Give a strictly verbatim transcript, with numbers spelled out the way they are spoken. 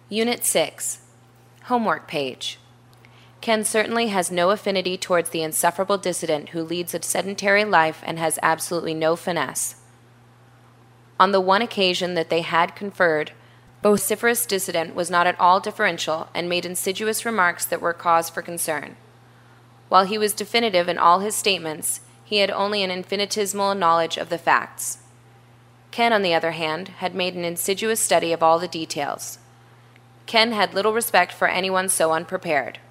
Unit six. Homework page. Ken certainly has no affinity towards the insufferable dissident who leads a sedentary life and has absolutely no finesse. On the one occasion that they had conferred, vociferous dissident was not at all differential and made insidious remarks that were cause for concern. While he was definitive in all his statements, he had only an infinitesimal knowledge of the facts. Ken, on the other hand, had made an insidious study of all the details. Ken had little respect for anyone so unprepared.